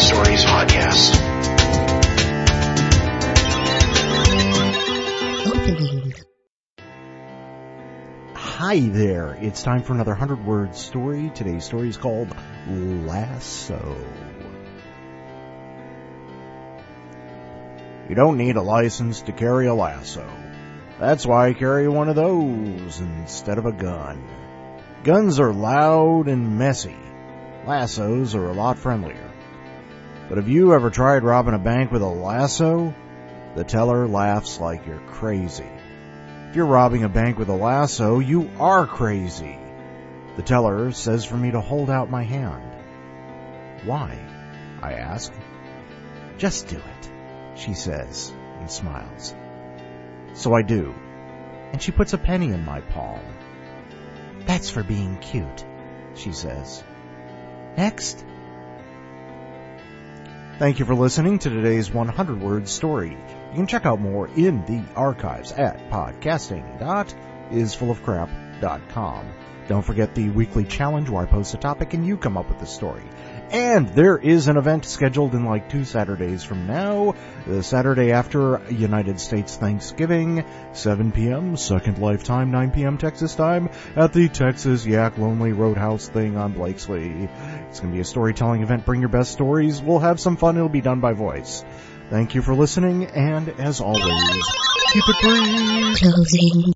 Stories podcast. Hi there, it's time for another 100-word story. Today's story is called Lasso. You don't need a license to carry a lasso. That's why I carry one of those instead of a gun. Guns are loud and messy. Lassos are a lot friendlier. But have you ever tried robbing a bank with a lasso? The teller laughs like you're crazy. If you're robbing a bank with a lasso, you are crazy. The teller says for me to hold out my hand. Why? I ask. Just do it, she says and smiles. So I do, and she puts a penny in my palm. That's for being cute, she says. Next. Thank you for listening to today's 100-word story. You can check out more in the archives at podcasting.isfullofcrap.com. Don't forget the weekly challenge where I post a topic and you come up with a story. And there is an event scheduled in like 2 Saturdays from now. The Saturday after United States Thanksgiving, 7 p.m., Second Life time, 9 p.m. Texas time, at the Texas Yak Lonely Roadhouse thing on Blakesley. It's going to be a storytelling event. Bring your best stories. We'll have some fun. It'll be done by voice. Thank you for listening, and as always, keep it brief. Closing